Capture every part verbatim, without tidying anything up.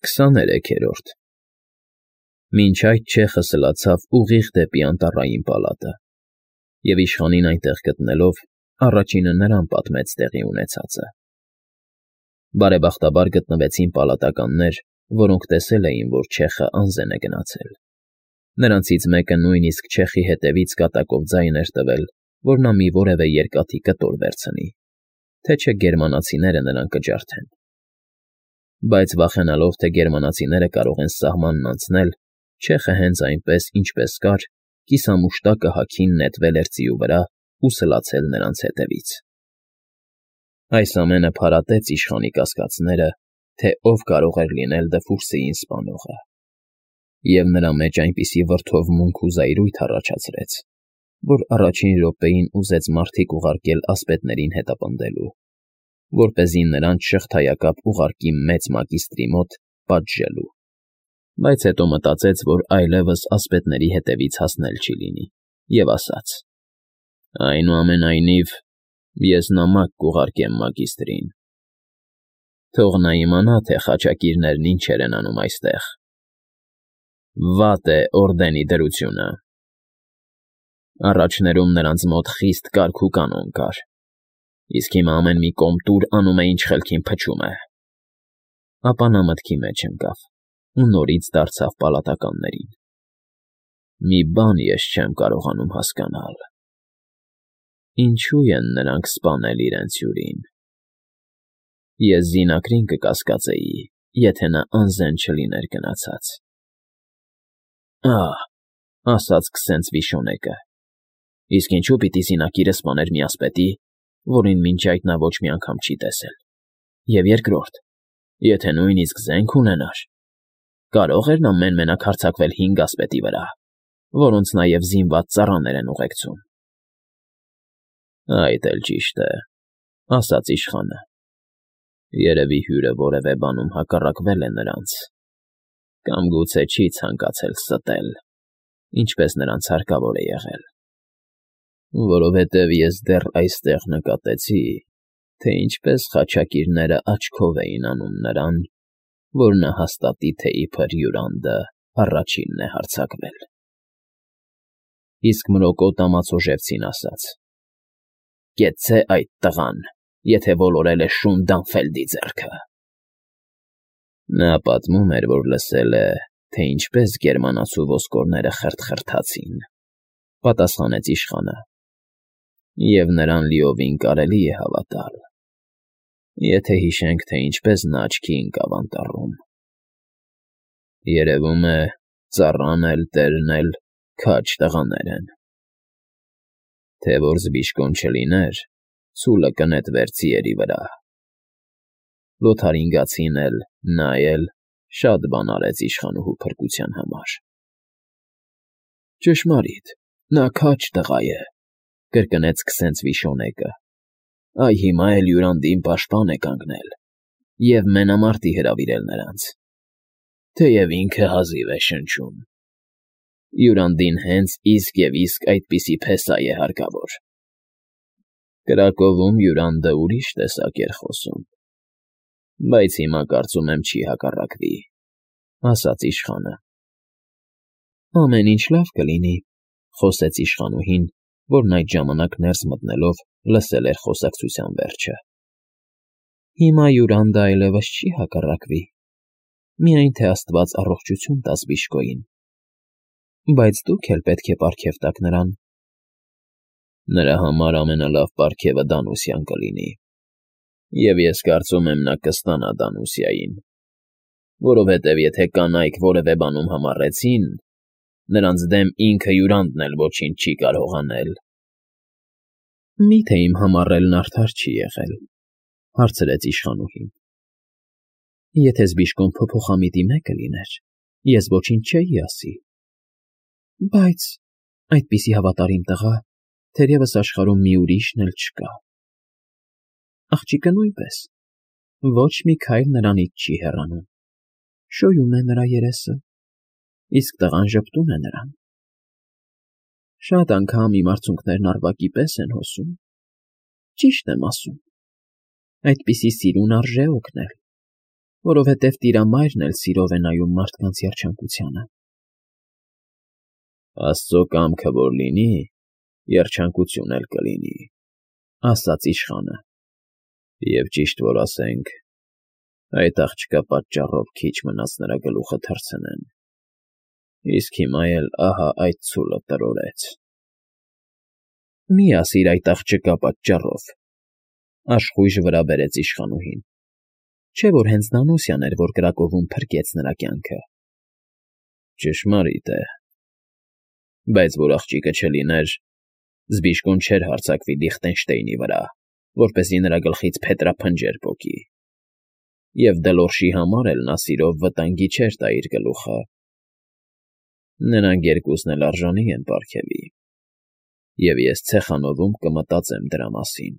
Քսաներեքերորդ Մինչ այդ չեխը սլացավ ուղիղ դեպի անտառային պալատը, և իշխանին այնտեղ գտնելով, առաջինը նրան պատմեց տեղի ունեցածը. բարեբախտաբար գտնվեցին պալատականներ, որոնք տեսել էին, որ չեխը անզեն է գնացել. նրանցից մեկը նույնիսկ չեխի հետևից կատակով ձայն էր տվել, որ նա մի որևէ երկաթի կտոր վերցնի, թե չէ գերմանացիները նրան կջարդեն. Բայց վախենալով, թե գերմանացիները կարող են սահմանն անցնել, չեխը հենց այնպես, ինչպես կար, կիսամուշտակը հագին նետվել էր ձիու վրա ու սլացել նրանց հետևից. Այս ամենը փարատեց իշխանի կասկածները, թե ով կարող էր լինել Դֆուրսիին սպանողը, և նրա մեջ այնպիսի վրդովմունք ու զայրույթ առաջացրեց, որ առաջին րոպեին ուզեց մարդիկ ուղարկել ասպետներին հետապնդելու, որպեսզի նրանց շղթայակապ ուղարկի մեծ մագիստրի մոտ պատժելու, բայց հետո մտածեց, որ այլևս ասպետների հետևից հասնել չի լինի, և ասաց. «Այնուամենայնիվ, ես նամակ կուղարկեմ մագիստրին. թող նա իմանա, թե խաչակիրներն ինչեր են անում այստեղ. վատ է օրդենի դրությունը»։ Առաջներում նրանց մոտ խիստ կարգ ու կանոն կար, իսկ հիմա ամեն մի կոմտուր անում է, ինչ խելքին փչում է։ Ապա նա մտքի մեջ ընկավ ու նորից դարձավ պալատականներին. «Մի բան ես չեմ կարողանում հասկանալ. ինչո՞ւ են նրանք սպանել իրենց հյուրին։ Ես զինակրին կկասկածեի, եթե նա անզեն չլիներ գնացած»։ «Ահ,֊ ասաց քսենց Վիշոնեկը,֊ իսկ ինչո՞ւ պիտի զինակիրը սպաներ մի ասպետի, որին մինչ այդ նա ոչ մի անգամ չի տեսել, և երկրորդ, եթե նույնիսկ զենք ունենար, կարո՞ղ էր նա մեն֊մենակ հարձակվել հինգ ասպետի վրա, որոնց նաև զինված ծառաներ են ուղեկցում»։ «Այդ էլ ճիշտ է,֊ ասաց իշխանը,֊ երևի հյուրը որևէ բանում հակառակվել է նրանց, կամ գուցե չի ցանկացել ստել, ինչպես նրանց հարկավոր է եղել, որովհետև ես դեռ այստեղ նկատեցի, թե ինչպես խաչակիրները աչքով էին անում նրան, որ նա հաստատի, թե իբր հյուրանդը առաջինն է հարձակվել»։ Իսկ Մրոկոտ Ամացոժևցին ասաց. «Կեցցե այդ տղան, եթե ոլորել է շուն Դանֆելդի ձեռքը»։ Նա պատմում էր, որ լսել է, թե ինչպես գերմանացու ոսկորները խրթխրթացին,֊ պատասխանեց իշխանը,֊ և նրան լիովին կարելի է հավատալ, եթե հիշենք, թե ինչպես նա աչքի ընկավ անտառում։ Երևում է, ծառան էլ, տերն էլ քաջ տղաներ են։ Թե որ զբիշկոն չլիներ, ցուլը կնետվեր ձիերի վրա։ Լոթարինգացին էլ, նա էլ շատ բան արեց իշխանուհու փրկության համար։ «Ճշմարիտ, նա քաջ տղա է,֊ կրկնեց քսենց Վիշոնեկը,֊ այ հիմա էլ հյուրանդին պաշտպան է կանգնել և մենամարտի հրավիրել նրանց, թեև ինքը հազիվ է շնչում։ Հյուրանդին հենց իսկ և իսկ այդպիսի փեսա է հարկավոր»։ Կրակովում հյուրանդը ուրիշ տեսակ էր խոսում, բայց հիմա կարծում եմ չի հակառակվի,֊ ասաց իշխանը։ «Ամեն ինչ լավ կլինի,֊ խոսեց իշխանուհին, որն այդ ժամանակ ներս մտնելով լսել էր խոսակցության վերջը։ «Հիմա հյուրանդը այլևս չի հակառակվի, միայն թե աստված առողջություն տա զբիշկոյին, բայց դուք էլ պետք է պարգև տաք նրան»։ «Նրա համար ամենալավ պարգևը Դանուսիան կլինի, և ես կարծում եմ նա կստանա Դանուսիային, որովհետև եթե կանայք որևէ բանում համառեցին, նրանց դեմ ինքը հյուրանդն էլ ոչինչ չի կարող անել»։ «Մի՞թե իմ համառելն արդար չի եղել,֊ հարցրեց իշխանուհին։ «Եթե զբիշկոն փոփոխամիտի մեկը լիներ, ես ոչինչ չէի ասի, բայց այդպիսի հավատարիմ տղա թերևս աշխարհում մի ուրիշն էլ չկա։ Աղջիկը նույնպես, ոչ մի քայլ նրանից չի հեռանում, շոյում է նրա երեսը, իսկ տղան ժպտում է նրան։ Շատ անգամ իմ արցունքներն առվակի պես են հոսում, ճիշտ եմ ասում, այդպիսի սիրուն արժե օգնել, որովհետև տիրամայրն էլ սիրով է նայում մարդկանց երջանկությանը։ Աստծո կամքը որ լինի, երջանկություն էլ կլինի, ասաց իշխանը։ Եվ ճիշտ որ ասենք, այդ աղջկա պատճառով քիչ մնաց նրա գլուխը թռցնեն, իսկ հիմա էլ ահա այդ ցուլը տրորեց։ Մի ասիր այդ աղջկա պատճառով, աշխույժ վրա բերեց իշխանուհին, չէ՞ որ հենց Դանուսյան էր, որ կրակովում փրկեց նրա կյանքը։ Ճշմարիտ է, բայց որ աղջիկը չլիներ, Զբիշկոն չէր հարձակվի Լիխտենշտեյնի վրա, որպեսզի նրա գլխից փետրափնջեր պոկի, և Դելորշի համար էլ նա սիրով վտանգի չէր տա իր գլուխը։ Նրանք երկուսն էլ արժանի են պարգևի, և ես ցեխանովում կմտածեմ դրա մասին։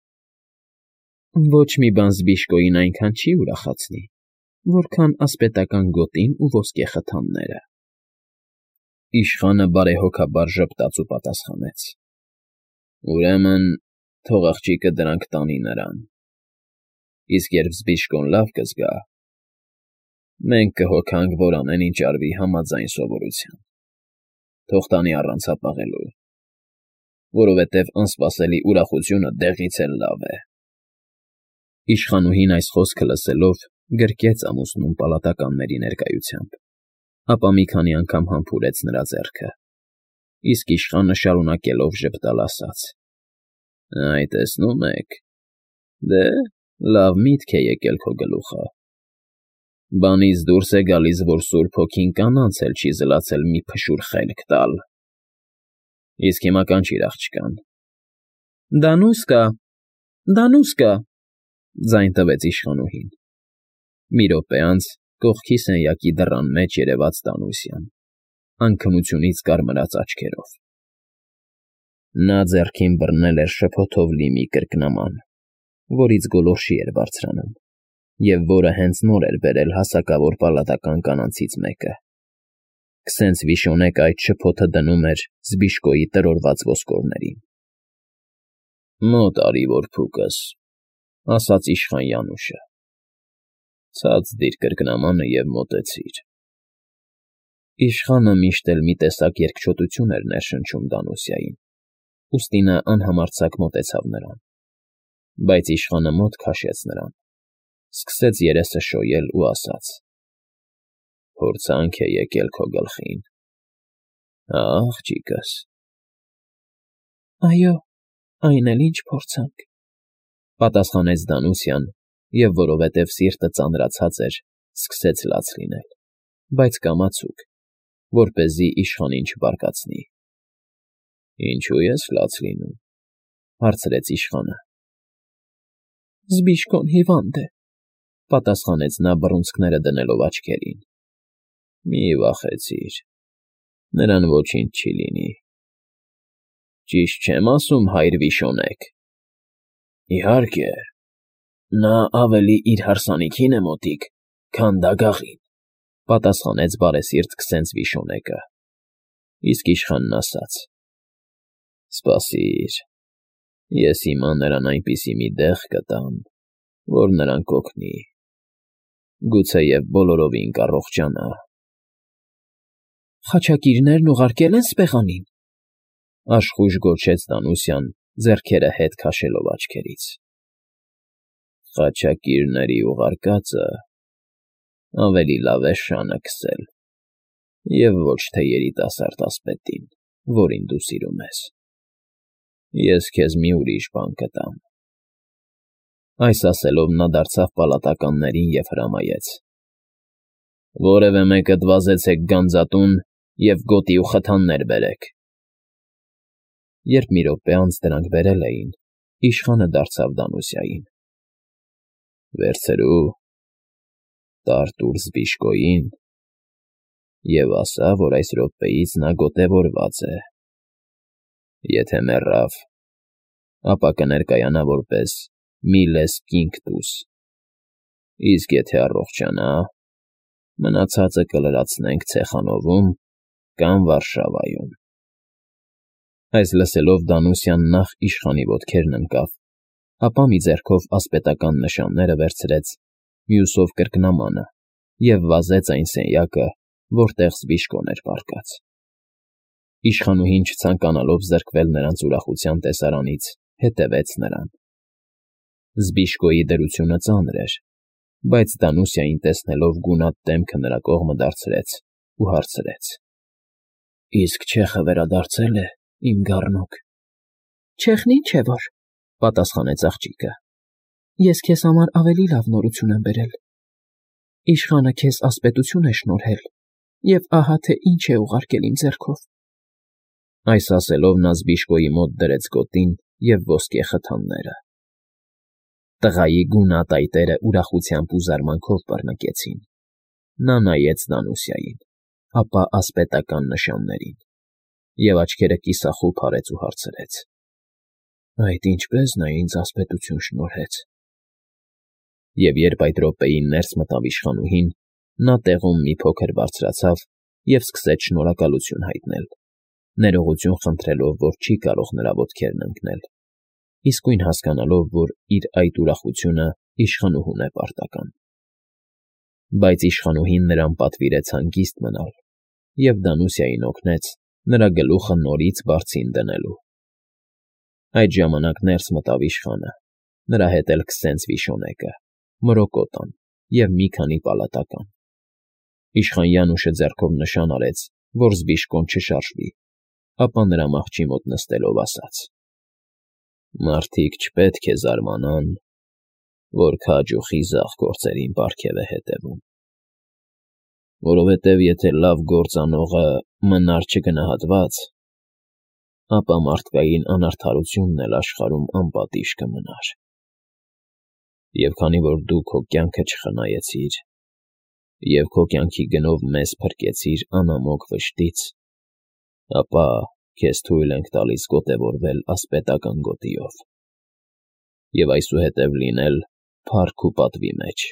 Ոչ մի բան Զբիշկոյին այնքան չի ուրախացնի, որքան ասպետական գոտին ու ոսկե խթանները։ Իշխանը բարեհոգաբար ժպտաց ու պատասխանեց. Ուրեմն, թող աղջիկը դրանք տանի նրան, իսկ երբ Զբիշկոն լավ կզգա, մենք կհոգանք, որ ամեն ինչ արվի համաձայն սովորության, թող տանի առանց հապաղելու, որովհետև անսպասելի ուրախությունը դեղից էլ լավ է։ Իշխանուհին այս խոսքը լսելով գրկեց ամուսնուն պալատականների ներկայությամբ, ապա մի քանի անգամ համբուրեց նրա ձեռքը, իսկ իշխանը շարունակելով ժպտալ ասաց. Այ տեսնում եք, դե լավ միտք է եկել քո գլուխը։ Բանից դուրս է գալիս, որ Սուրբ Հոգին կանանց էլ չի զլացել մի փշուր խելք տալ։ Իսկ հիմա կանչիր աղջկան։ Դանուսկա, Դանուսկա, ձայն տվեց իշխանուհին։ Մի րոպե անց կողքի սենյակի դռան մեջ երևաց Դանուսյան, անքնությունից կարմրած աչքերով։ Նա ձեռքին բռնել էր շփոթով լի մի կրկնաման, որից գոլորշի էր բարձրանում, և որը հենց նոր էր բերել հասակավոր պալատական կանանցից մեկը։ Քսենց Վիշոնեկը այդ շփոթը դնում էր Զբիշկոյի տրորված ոսկորներին։ Մոտ արի, որփուկս, ասաց իշխան Յանուշը։ Ցած դիր կրկնամանը և մոտեցիր։ Իշխանը միշտ էլ մի տեսակ երկչոտություն էր ներշնչում Դանուսյային, ուստի նա անհամարձակ մոտեցավ նրան, բայց իշխանը մոտ քաշեց նրան, սկսեց երեսը շոյել ու ասաց. Փորձանք է եկել քո գլխին, հա, աղջիկս։ Այո, այն էլ ինչ փորձանք, պատասխանեց Դանուսյան, և որովհետև սիրտը ծանրացած էր, սկսեց լաց լինել, բայց կամացուկ, որպեսզի իշխանին չբարկացնի։ Ինչու ես լաց լինում, հարցրեց իշխանը։ Զբիշկոն հիվանդ է, պատասխանեց նա բռունցքները դնելով աչքերին։ Մի վախեցիր, նրան ոչինչ չի լինի։ Ճիշտ չեմ ասում, հայր Վիշոնեկ։ Իհարկե, նա ավելի իր հարսանիքին է մոտիկ, քան դագաղին, պատասխանեց բարեսիրտ քսենց Վիշոնեկը, իսկ իշխանն ասաց. Սպասիր, ես հիմա նրան այնպիսի մի դեղ կտամ, որ նրան կօգնի, գուցեև բոլորովին կառողջանա։ Խաչակիրներն ուղարկել են սպեղանին, աշխույժ գոչեց Դանուսյան, ձեռքերը հետ քաշելով աչքերից։ Խաչակիրների ուղարկածը ավելի լավ է շանը քսել, և ոչ թե երիտասարդ ասպետին, որին դու սիրում ես։ Ես քեզ մի ուրիշ բան կտամ։ Այս ասելով նա դարձավ պալատականներին և հրամայեց. Որևէ մեկդ վազեցեք գանձատուն և գոտի ու խթաններ բերեք։ Երբ մի րոպե անց դրանք բերել էին, իշխանը դարձավ Դանուսյային. Վերցրու, տար տուր Զբիշկոյին և ասա, որ այս րոպեից նա գոտևորված է։ Եթե մեռավ, ապա կներկայանա որպես Միլես Կինկտուս, իսկ եթե առողջանա, մնացածը կլրացնենք Ցեխանովում կամ Վարշավայում։ Այս լսելով Դանուսյան նախ իշխանի ոտքերն ընկավ, ապա մի ձեռքով ասպետական նշանները վերցրեց մյուսով կրկնամանը և վազեց այն սենյակը, որտեղ Զբիշկոն էր պառկած։ Իշխանուհին, չցանկանալով զրկվել նրանց ուրախության տեսարանից, հետևեց նրան։ Զբիշկոյի դրությունը ծանր էր, բայց Դանուսիային տեսնելով գունատ դեմքը նրա կողմը դարձրեց ու հարցրեց. Իսկ չեխը վերադարձել է, իմ գառնուկ։ Չեխն ինչ է որ, պատասխանեց աղջիկը։ Ես քեզ համար ավելի լավ նորություն եմ բերել։ Իշխանը քեզ ասպետություն է շնորհել, և ահա թե ինչ է ուղարկել իմ ձեռքով։ Այս ասելով նա Զբիշկոյի մոտ դրեց գոտին և ոսկե խթանները։ Տղայի գունատ այտերը ուրախությամբ ու զարմանքով բռնկեցին։ Նա նայեց Դանուսիային, ապա ասպետական նշաններին, և աչքերը կիսախուբ արեց ու հարցրեց. Այդ ինչպե՞ս նա ինձ ասպետություն շնորհեց։ Եվ երբ այդ րոպեին ներս մտավ իշխանուհին, նա տեղում մի փոքր բարձրացավ և սկսեց շնորհակալություն հայտնել, ներողություն խնդրելով, որ չի կարող նրա ոտքերն ընկնել, իսկույն հասկանալով, որ իր այդ ուրախությունը իշխանուհուն է պարտական։ Բայց իշխանուհին նրան պատվիրեց հանգիստ մնալ և Դանուսիային օգնեց նրա գլուխը նորից բարձին դնելու։ Այդ ժամանակ ներս մտավ իշխանը, նրա հետ էլ քսենց վիշոնեկը, Մորոկոտան և մի քանի պալատական։ Իշխան Յանուշը ձեռքով նշան արեց, որ Զբիշկոն չշարժվի, ապա նրա մահճի մոտ նստելով ասաց. Մարդիկ չպետք է զարմանան, որ քաջ ու խիզախ գործերին պարգև է հետևում, որովհետև եթե լավ գործ անողը մնար չգնահատված, ապա մարդկային անարդարությունն էլ աշխարհում անպատիժ կմնար։ Եվ քանի որ դու քո կյանքը չխնայեցիր և քո կյանքի գնով մեզ փրկեցիր անամոք վշտից, ապա քեզ թույլ ենք տալիս գոտևորվել ասպետական գոտիով և այսուհետև լինել փառք ու պատվի մեջ։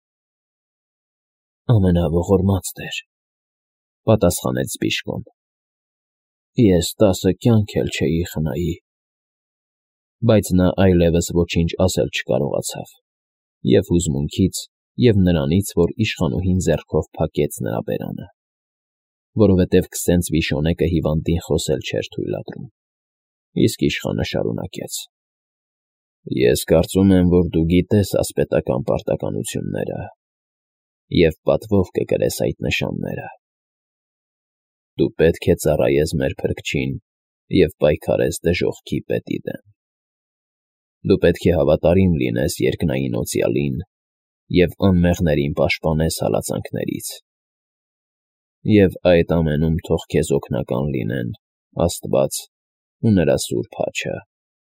Ամենաողորմած Տեր, պատասխանեց Զբիշկոն, ես տասը կյանք էլ չէի խնայի։ Բայց նա այլևս ոչինչ ասել չկարողացավ, և հուզմունքից, և նրանից, որ իշխանուհին ձեռքով փակեց նրա բերանը, որովհետև քսենց վիշոնեկը հիվանդին խոսել չէր թույլատրում, իսկ իշխանը շարունակեց. Ես կարծում եմ, որ դու գիտես ասպետական պարտականությունները և պատվով կկրես այդ նշանները։ Դու պետք է ծառայես մեր Փրկչին և պայքարես դժոխքի պետի դեմ։ Դու պետք է հավատարիմ լինես երկնային օծյալին և անմեղներին պաշտպանես հալածանքներից։ Եվ այդ ամենում թող քեզ օգնական լինեն Աստված ու նրա սուրբ հաչը։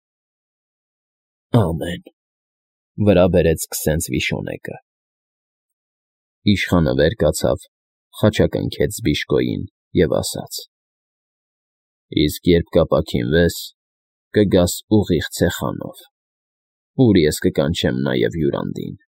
Ամեն, վրա բերեց քսենց վիշոնեկը։ Իշխանը վեր կացավ, խաչակնքեց Զբիշկոյին և ասաց. Իսկ երբ կապաքինվես, կգաս ուղիղ ցեխանով, ուր ես կկանչեմ նաև հյուրանդին։